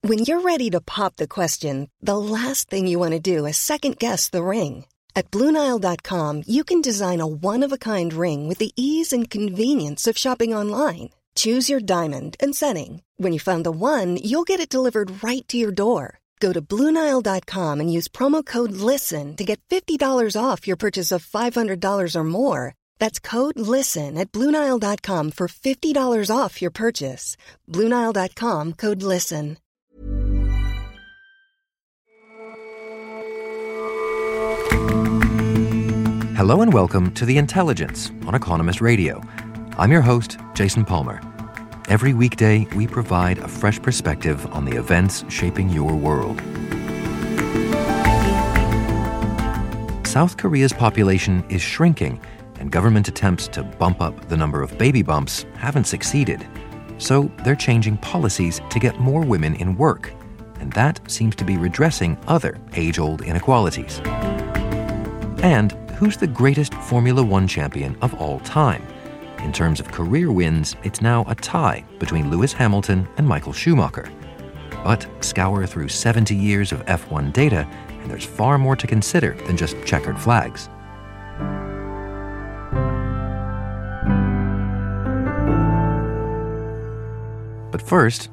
When you're ready to pop the question, the last thing you want to do is second-guess the ring. At BlueNile.com, you can design a one-of-a-kind ring with the ease and convenience of shopping online. Choose your diamond and setting. When you find the one, you'll get it delivered right to your door. Go to BlueNile.com and use promo code LISTEN to get $50 off your purchase of $500 or more. That's code LISTEN at BlueNile.com for $50 off your purchase. BlueNile.com, code LISTEN. Hello and welcome to The Intelligence on Economist Radio. I'm your host, Jason Palmer. Every weekday, we provide a fresh perspective on the events shaping your world. South Korea's population is shrinking, and government attempts to bump up the number of baby bumps haven't succeeded. So they're changing policies to get more women in work, and that seems to be redressing other age-old inequalities. And who's the greatest Formula One champion of all time? In terms of career wins, it's now a tie between Lewis Hamilton and Michael Schumacher. But scour through 70 years of F1 data, and there's far more to consider than just checkered flags. But first,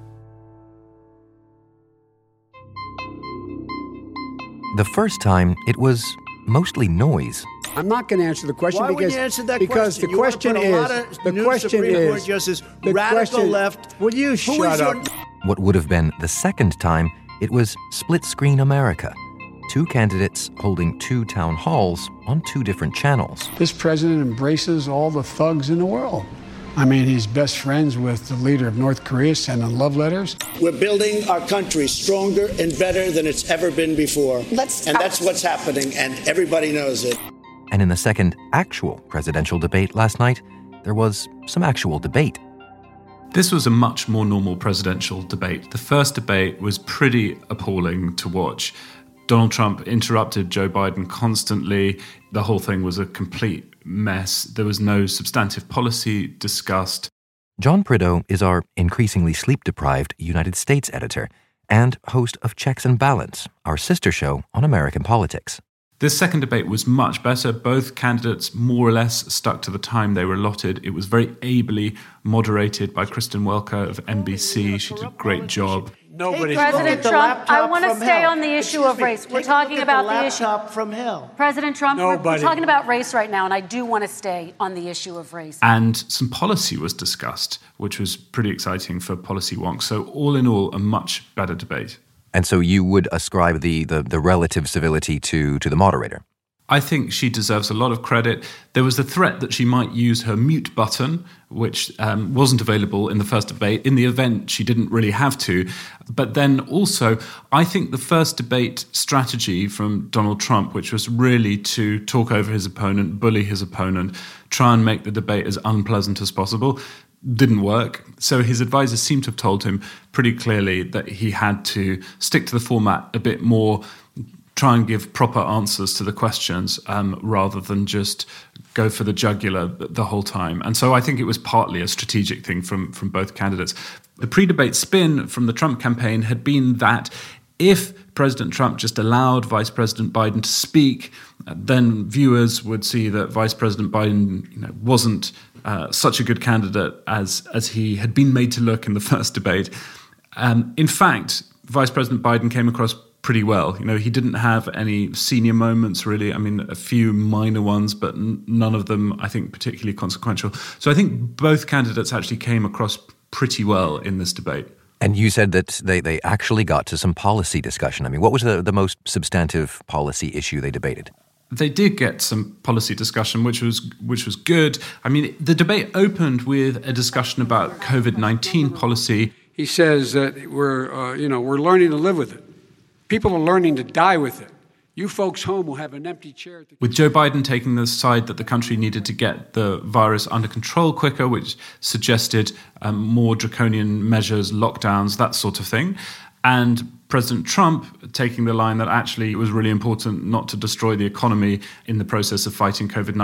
the first time it was mostly noise. I'm not going to answer the question. Why would you answer that question? The question is, the question is, Justice, radical left. Will you shut up? What would have been the second time, it was split-screen America. Two candidates holding two town halls on two different channels. This president embraces all the thugs in the world. I mean, he's best friends with the leader of North Korea, sending love letters. We're building our country stronger and better than it's ever been before. And that's what's happening, and everybody knows it. And in the second actual presidential debate last night, there was some actual debate. This was a much more normal presidential debate. The first debate was pretty appalling to watch. Donald Trump interrupted Joe Biden constantly. The whole thing was a complete mess. There was no substantive policy discussed. John Prideaux is our increasingly sleep-deprived United States editor and host of Checks and Balance, our sister show on American politics. This second debate was much better. Both candidates more or less stuck to the time they were allotted. It was very ably moderated by Kristen Welker of NBC. She did a great job. President Trump, I want to stay on the issue of race. We're talking about the issue. From hell. President Trump, we're talking about race right now, and I do want to stay on the issue of race. And some policy was discussed, which was pretty exciting for policy wonks. So all in all, a much better debate. And so you would ascribe the relative civility to the moderator? I think she deserves a lot of credit. There was the threat that she might use her mute button, which wasn't available in the first debate. In the event, she didn't really have to. But then also, I think the first debate strategy from Donald Trump, which was really to talk over his opponent, bully his opponent, try and make the debate as unpleasant as possible, didn't work. So his advisors seem to have told him pretty clearly that he had to stick to the format a bit more, try and give proper answers to the questions rather than just go for the jugular the whole time. And so I think it was partly a strategic thing from both candidates. The pre-debate spin from the Trump campaign had been that if President Trump just allowed Vice President Biden to speak, then viewers would see that Vice President Biden wasn't such a good candidate as he had been made to look in the first debate. In fact, Vice President Biden came across pretty well. He didn't have any senior moments, really. I mean, a few minor ones, but none of them, I think, particularly consequential. So I think both candidates actually came across pretty well in this debate. And you said that they actually got to some policy discussion. I mean, what was the most substantive policy issue they debated? They did get some policy discussion, which was good. I mean, the debate opened with a discussion about COVID-19 policy. He says that we're learning to live with it. People are learning to die with it. You folks home will have an empty chair. With Joe Biden taking the side that the country needed to get the virus under control quicker, which suggested more draconian measures, lockdowns, that sort of thing. And President Trump taking the line that actually it was really important not to destroy the economy in the process of fighting COVID-19.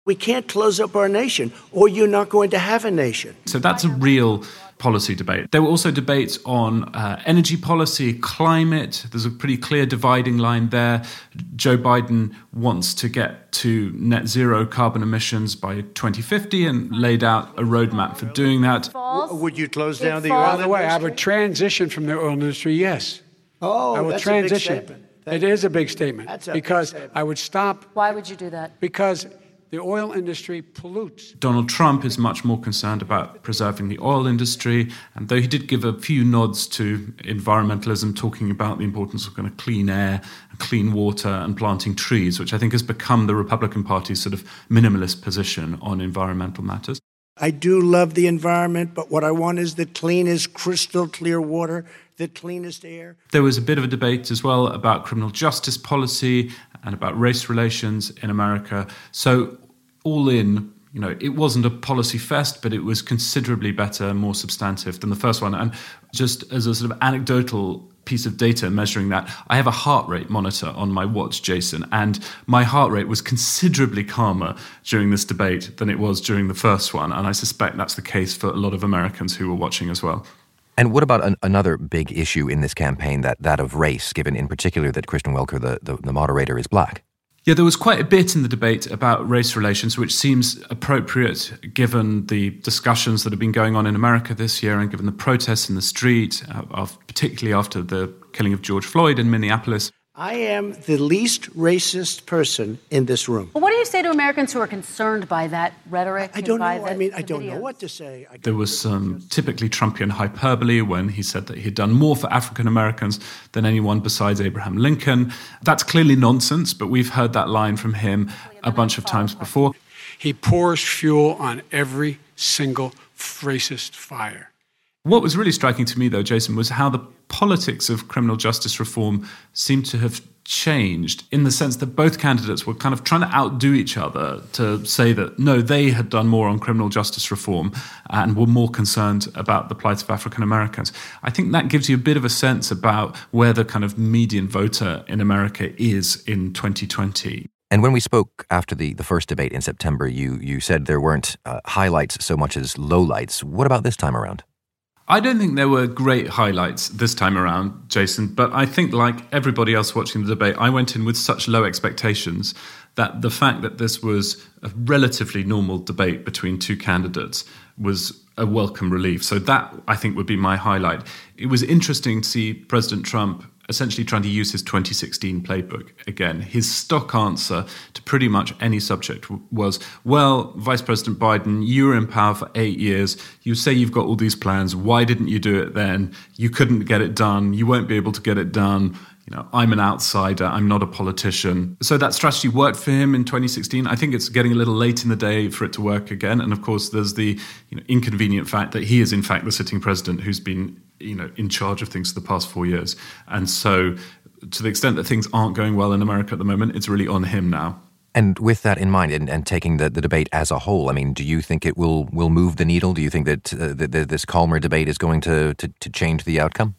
We can't close up our nation, or you're not going to have a nation. So that's a real policy debate. There were also debates on energy policy, climate. There's a pretty clear dividing line there. Joe Biden wants to get to net zero carbon emissions by 2050 and laid out a roadmap for doing that. Would you close down the oil By industry? the way, I would transition from the oil industry, yes. Oh, I would that's transition. a big statement. It is a big statement. That's a because big statement. I would stop. Why would you do that? Because the oil industry pollutes. Donald Trump is much more concerned about preserving the oil industry, and though he did give a few nods to environmentalism, talking about the importance of kind of clean air, clean water, and planting trees, which I think has become the Republican Party's sort of minimalist position on environmental matters. I do love the environment, but what I want is the cleanest, crystal clear water, the cleanest air. There was a bit of a debate as well about criminal justice policy and about race relations in America. So all in, you know, it wasn't a policy fest, but it was considerably better, more substantive than the first one. And just as a sort of anecdotal piece of data measuring that, I have a heart rate monitor on my watch, Jason, and my heart rate was considerably calmer during this debate than it was during the first one. And I suspect that's the case for a lot of Americans who were watching as well. And what about another big issue in this campaign, that of race, given in particular that Kristen Welker, the moderator, is black? Yeah, there was quite a bit in the debate about race relations, which seems appropriate given the discussions that have been going on in America this year and given the protests in the street, particularly after the killing of George Floyd in Minneapolis. I am the least racist person in this room. Well, what do you say to Americans who are concerned by that rhetoric? I don't know. I don't know what to say. There was some typically Trumpian hyperbole when he said that he'd done more for African Americans than anyone besides Abraham Lincoln. That's clearly nonsense, but we've heard that line from him a bunch of times before. He pours fuel on every single racist fire. What was really striking to me, though, Jason, was how the politics of criminal justice reform seemed to have changed in the sense that both candidates were kind of trying to outdo each other to say that, no, they had done more on criminal justice reform and were more concerned about the plight of African Americans. I think that gives you a bit of a sense about where the kind of median voter in America is in 2020. And when we spoke after the first debate in September, you said there weren't highlights so much as lowlights. What about this time around? I don't think there were great highlights this time around, Jason, but I think like everybody else watching the debate, I went in with such low expectations that the fact that this was a relatively normal debate between two candidates was a welcome relief. So that, I think, would be my highlight. It was interesting to see President Trump essentially trying to use his 2016 playbook again. His stock answer to pretty much any subject was, well, Vice President Biden, you were in power for 8 years. You say you've got all these plans. Why didn't you do it then? You couldn't get it done. You won't be able to get it done. You know, I'm an outsider. I'm not a politician. So that strategy worked for him in 2016. I think it's getting a little late in the day for it to work again. And of course, there's the inconvenient fact that he is in fact the sitting president who's been in charge of things for the past 4 years. And so to the extent that things aren't going well in America at the moment, it's really on him now. And with that in mind, and taking the debate as a whole, I mean, do you think it will move the needle? Do you think that this calmer debate is going to change the outcome?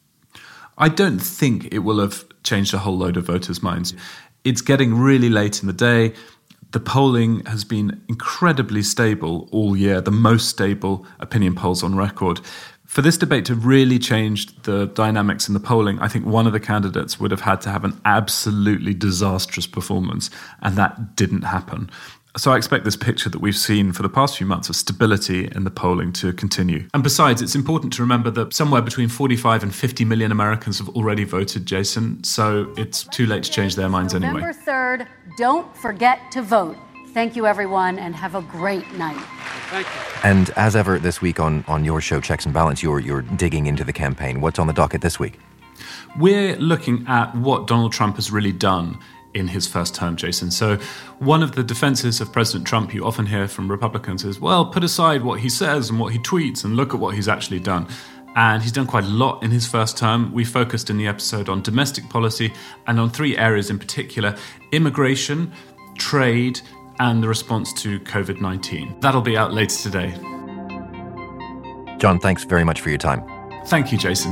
I don't think it will have changed a whole load of voters' minds. It's getting really late in the day. The polling has been incredibly stable all year, the most stable opinion polls on record. For this debate to really change the dynamics in the polling, I think one of the candidates would have had to have an absolutely disastrous performance, and that didn't happen. So I expect this picture that we've seen for the past few months of stability in the polling to continue. And besides, it's important to remember that somewhere between 45 and 50 million Americans have already voted, Jason, so it's too late to change their minds anyway. November 3rd, don't forget to vote. Thank you, everyone, and have a great night. Thank you. And as ever this week on your show, Checks and Balance, you're digging into the campaign. What's on the docket this week? We're looking at what Donald Trump has really done in his first term, Jason. So one of the defenses of President Trump you often hear from Republicans is, well, put aside what he says and what he tweets and look at what he's actually done. And he's done quite a lot in his first term. We focused in the episode on domestic policy and on 3 areas in particular: immigration, trade, and the response to COVID-19. That'll be out later today. John, thanks very much for your time. Thank you, Jason.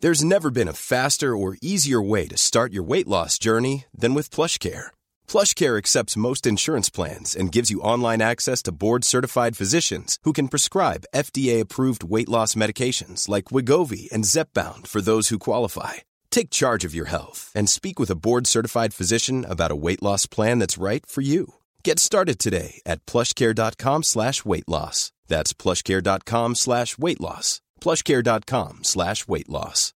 There's never been a faster or easier way to start your weight loss journey than with PlushCare. PlushCare accepts most insurance plans and gives you online access to board-certified physicians who can prescribe FDA-approved weight loss medications like Wegovy and Zepbound for those who qualify. Take charge of your health and speak with a board-certified physician about a weight loss plan that's right for you. Get started today at plushcare.com/weight loss. That's plushcare.com/weight loss. plushcare.com/weight loss.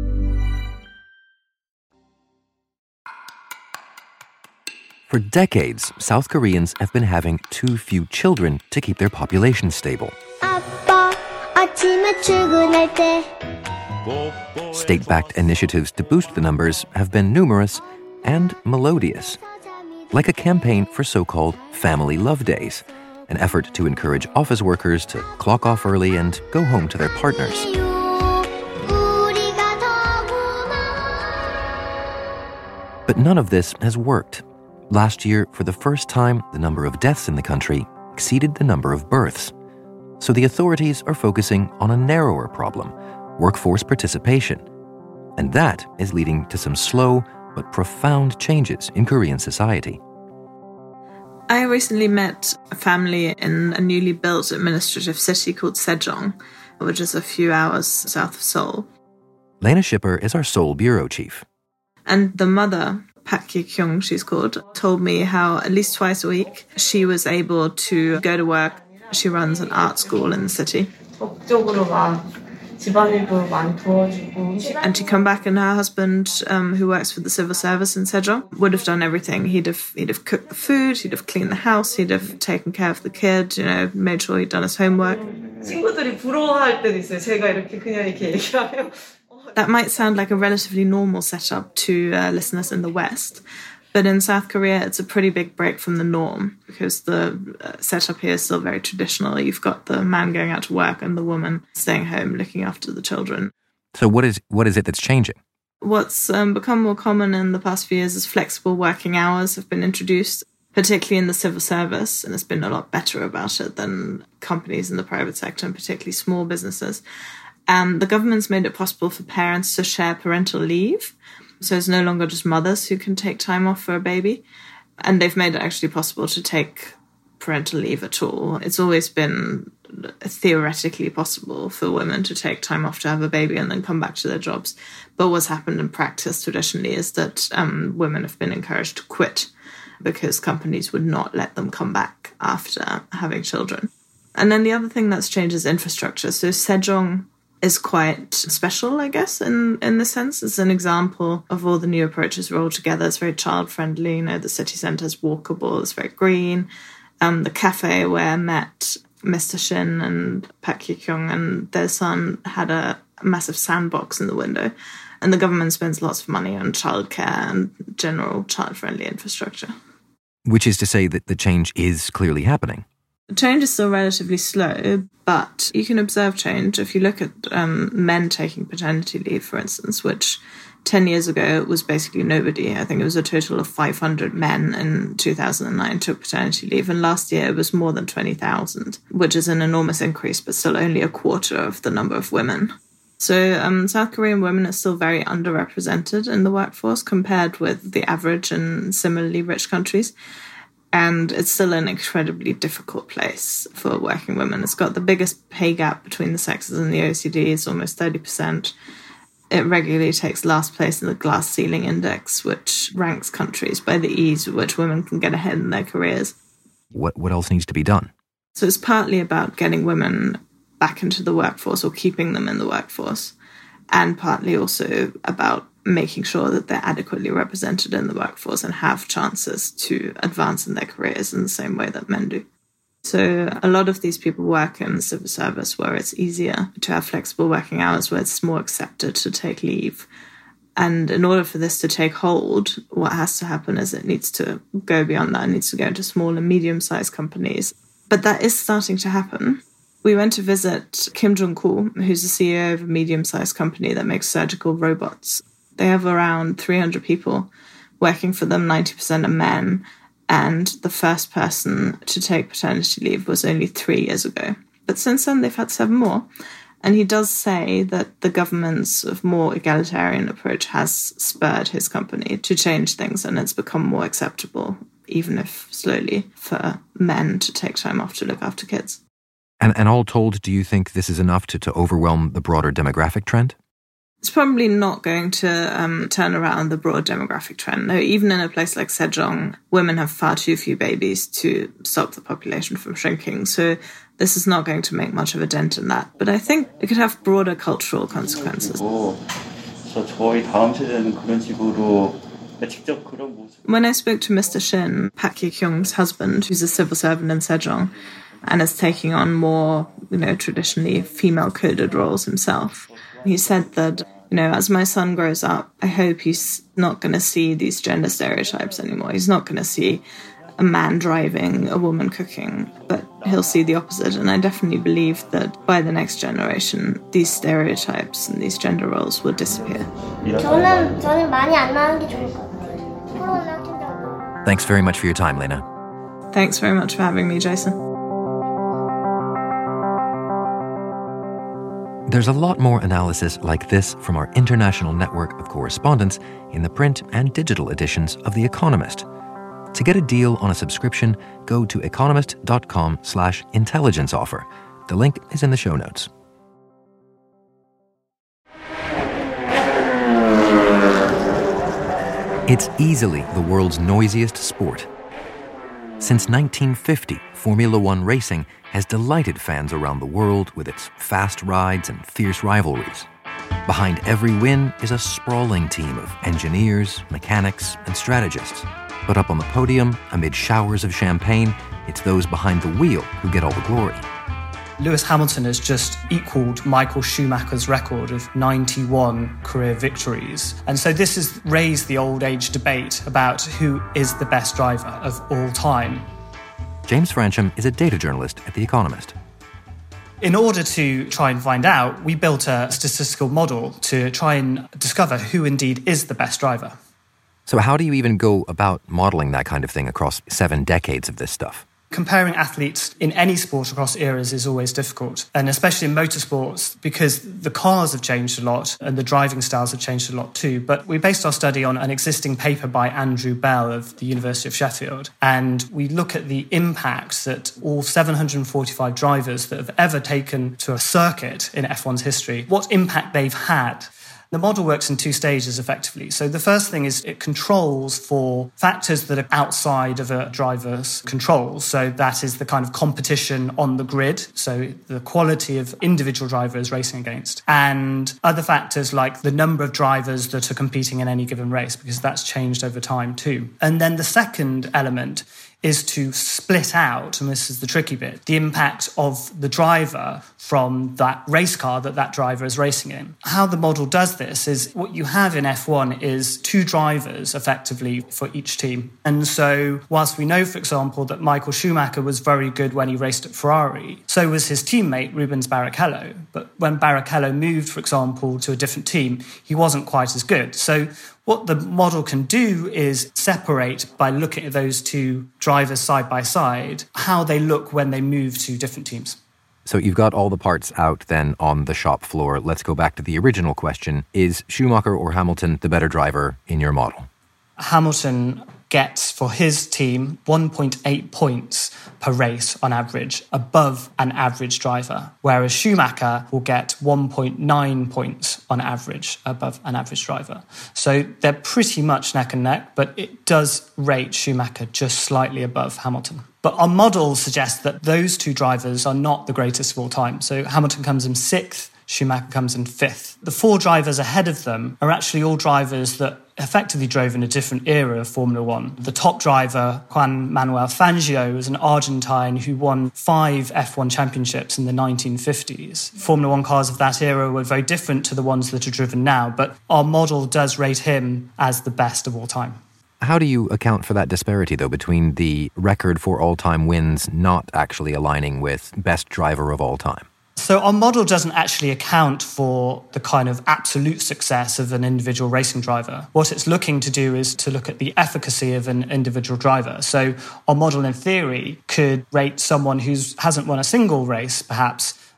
For decades, South Koreans have been having too few children to keep their population stable. State-backed initiatives to boost the numbers have been numerous and melodious, like a campaign for so-called family love days, an effort to encourage office workers to clock off early and go home to their partners. But none of this has worked. Last year, for the first time, the number of deaths in the country exceeded the number of births. So the authorities are focusing on a narrower problem, workforce participation. And that is leading to some slow but profound changes in Korean society. I recently met a family in a newly built administrative city called Sejong, which is a few hours south of Seoul. Lena Schipper is our Seoul bureau chief. And the mother, Park Ki-kyung, she's called, told me how at least twice a week she was able to go to work. She runs an art school in the city. And she'd come back, and her husband, who works for the civil service in Sejong, would have done everything. He'd have cooked the food, he'd have cleaned the house, he'd have taken care of the kid, made sure he'd done his homework. That might sound like a relatively normal setup to listeners in the West, but in South Korea, it's a pretty big break from the norm because the setup here is still very traditional. You've got the man going out to work and the woman staying home looking after the children. So what is it that's changing? What's become more common in the past few years is flexible working hours have been introduced, particularly in the civil service, and it's been a lot better about it than companies in the private sector, and particularly small businesses. The government's made it possible for parents to share parental leave. So it's no longer just mothers who can take time off for a baby. And they've made it actually possible to take parental leave at all. It's always been theoretically possible for women to take time off to have a baby and then come back to their jobs. But what's happened in practice traditionally is that women have been encouraged to quit because companies would not let them come back after having children. And then the other thing that's changed is infrastructure. So Sejong is quite special, I guess, in this sense. It's an example of all the new approaches rolled together. It's very child-friendly. The city centre is walkable. It's very green. The cafe where I met Mr. Shin and Park Ki-kyung and their son had a massive sandbox in the window. And the government spends lots of money on childcare and general child-friendly infrastructure. Which is to say that the change is clearly happening. Change is still relatively slow, but you can observe change. If you look at men taking paternity leave, for instance, which 10 years ago was basically nobody. I think it was a total of 500 men in 2009 took paternity leave, and last year it was more than 20,000, which is an enormous increase, but still only a quarter of the number of women. So South Korean women are still very underrepresented in the workforce compared with the average in similarly rich countries. And it's still an incredibly difficult place for working women. It's got the biggest pay gap between the sexes in the OECD. It's almost 30%. It regularly takes last place in the Glass Ceiling Index, which ranks countries by the ease with which women can get ahead in their careers. What else needs to be done? So it's partly about getting women back into the workforce or keeping them in the workforce, and partly also about making sure that they're adequately represented in the workforce and have chances to advance in their careers in the same way that men do. So a lot of these people work in the civil service where it's easier to have flexible working hours, where it's more accepted to take leave. And in order for this to take hold, what has to happen is it needs to go beyond that. It needs to go into small and medium-sized companies. But that is starting to happen. We went to visit Kim Jung-koo, who's the CEO of a medium-sized company that makes surgical robots. They have around 300 people working for them, 90% are men, and the first person to take paternity leave was only 3 years ago. But since then, they've had 7 more, And he does say that the government's sort of more egalitarian approach has spurred his company to change things, and it's become more acceptable, even if slowly, for men to take time off to look after kids. And all told, do you think this is enough to overwhelm the broader demographic trend? It's probably not going to turn around the broad demographic trend. No, even in a place like Sejong, women have far too few babies to stop the population from shrinking. So this is not going to make much of a dent in that. But I think it could have broader cultural consequences. When I spoke to Mr. Shin, Park Ki-kyung's husband, who's a civil servant in Sejong, and is taking on more, traditionally female-coded roles himself, he said that, as my son grows up, I hope he's not going to see these gender stereotypes anymore. He's not going to see a man driving, a woman cooking, but he'll see the opposite. And I definitely believe that by the next generation, these stereotypes and these gender roles will disappear. Thanks very much for your time, Lena. Thanks very much for having me, Jason. There's a lot more analysis like this from our international network of correspondents in the print and digital editions of The Economist. To get a deal on a subscription, go to economist.com/intelligence offer. The link is in the show notes. It's easily the world's noisiest sport. Since 1950, Formula One racing has delighted fans around the world with its fast rides and fierce rivalries. Behind every win is a sprawling team of engineers, mechanics, and strategists. But up on the podium, amid showers of champagne, it's those behind the wheel who get all the glory. Lewis Hamilton has just equalled Michael Schumacher's record of 91 career victories. And so this has raised the old age debate about who is the best driver of all time. James Francham is a data journalist at The Economist. In order to try and find out, we built a statistical model to try and discover who indeed is the best driver. So how do you even go about modeling that kind of thing across 7 decades of this stuff? Comparing athletes in any sport across eras is always difficult, and especially in motorsports, because the cars have changed a lot and the driving styles have changed a lot too. But we based our study on an existing paper by Andrew Bell of the University of Sheffield, and we look at the impact that all 745 drivers that have ever taken to a circuit in F1's history, what impact they've had. The model works in 2 stages, effectively. So the first thing is it controls for factors that are outside of a driver's control. So that is the kind of competition on the grid, so the quality of individual drivers racing against, and other factors like the number of drivers that are competing in any given race, because that's changed over time too. And then the second element is to split out, and this is the tricky bit, the impact of the driver from that race car that driver is racing in. How the model does this is what you have in F1 is 2 drivers effectively for each team. And so whilst we know, for example, that Michael Schumacher was very good when he raced at Ferrari, so was his teammate Rubens Barrichello. But when Barrichello moved, for example, to a different team, he wasn't quite as good. So what the model can do is separate, by looking at those 2 drivers side by side, how they look when they move to different teams. So you've got all the parts out then on the shop floor. Let's go back to the original question. Is Schumacher or Hamilton the better driver in your model? Hamilton gets, for his team, 1.8 points per race on average, above an average driver, whereas Schumacher will get 1.9 points on average above an average driver. So they're pretty much neck and neck, but it does rate Schumacher just slightly above Hamilton. But our model suggests that those 2 drivers are not the greatest of all time. So Hamilton comes in 6th, Schumacher comes in 5th. The 4 drivers ahead of them are actually all drivers that effectively drove in a different era of Formula One. The top driver, Juan Manuel Fangio, was an Argentine who won 5 F1 championships in the 1950s. Formula One cars of that era were very different to the ones that are driven now, but our model does rate him as the best of all time. How do you account for that disparity, though, between the record for all-time wins not actually aligning with best driver of all time? So our model doesn't actually account for the kind of absolute success of an individual racing driver. What it's looking to do is to look at the efficacy of an individual driver. So our model, in theory, could rate someone who hasn't won a single race, perhaps,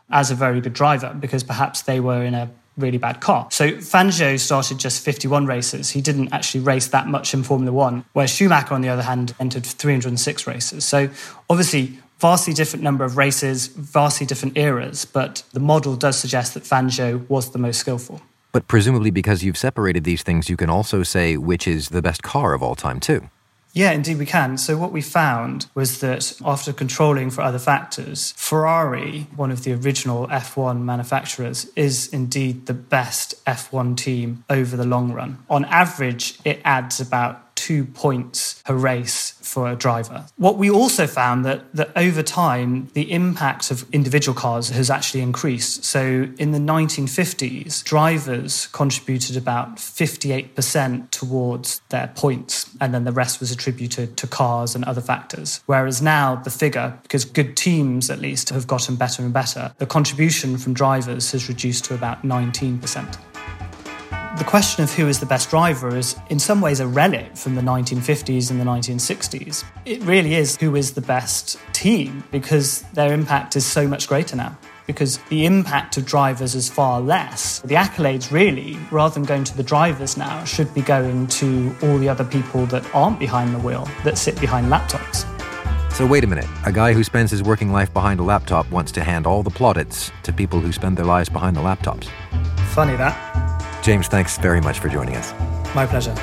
as a very good driver because perhaps they were in a really bad car. So Fangio started just 51 races. He didn't actually race that much in Formula One, whereas Schumacher, on the other hand, entered 306 races. So obviously, vastly different number of races, vastly different eras, but the model does suggest that Fangio was the most skillful. But presumably because you've separated these things, you can also say which is the best car of all time too. Yeah, indeed we can. So what we found was that after controlling for other factors, Ferrari, one of the original F1 manufacturers, is indeed the best F1 team over the long run. On average, it adds about 2 points per race for a driver. What we also found that over time, the impact of individual cars has actually increased. So in the 1950s, drivers contributed about 58% towards their points, and then the rest was attributed to cars and other factors. Whereas now the figure, because good teams at least have gotten better and better, the contribution from drivers has reduced to about 19%. The question of who is the best driver is in some ways a relic from the 1950s and the 1960s. It really is who is the best team because their impact is so much greater now. Because the impact of drivers is far less. The accolades really, rather than going to the drivers now, should be going to all the other people that aren't behind the wheel, that sit behind laptops. So wait a minute. A guy who spends his working life behind a laptop wants to hand all the plaudits to people who spend their lives behind the laptops. Funny that. James, thanks very much for joining us. My pleasure.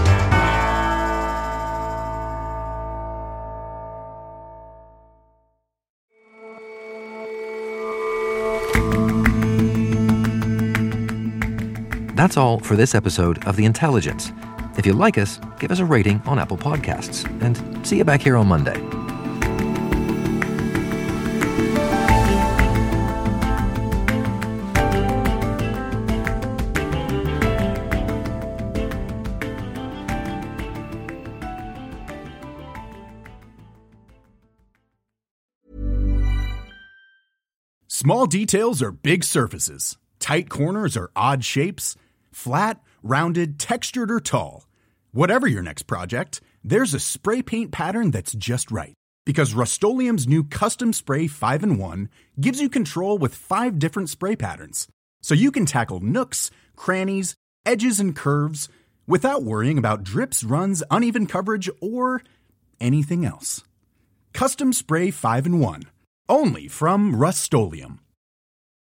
That's all for this episode of The Intelligence. If you like us, give us a rating on Apple Podcasts. And see you back here on Monday. Small details are big surfaces. Tight corners are odd shapes. Flat, rounded, textured, or tall. Whatever your next project, there's a spray paint pattern that's just right. Because Rust-Oleum's new Custom Spray 5-in-1 gives you control with 5 different spray patterns. So you can tackle nooks, crannies, edges, and curves without worrying about drips, runs, uneven coverage, or anything else. Custom Spray 5-in-1. Only from Rust-Oleum.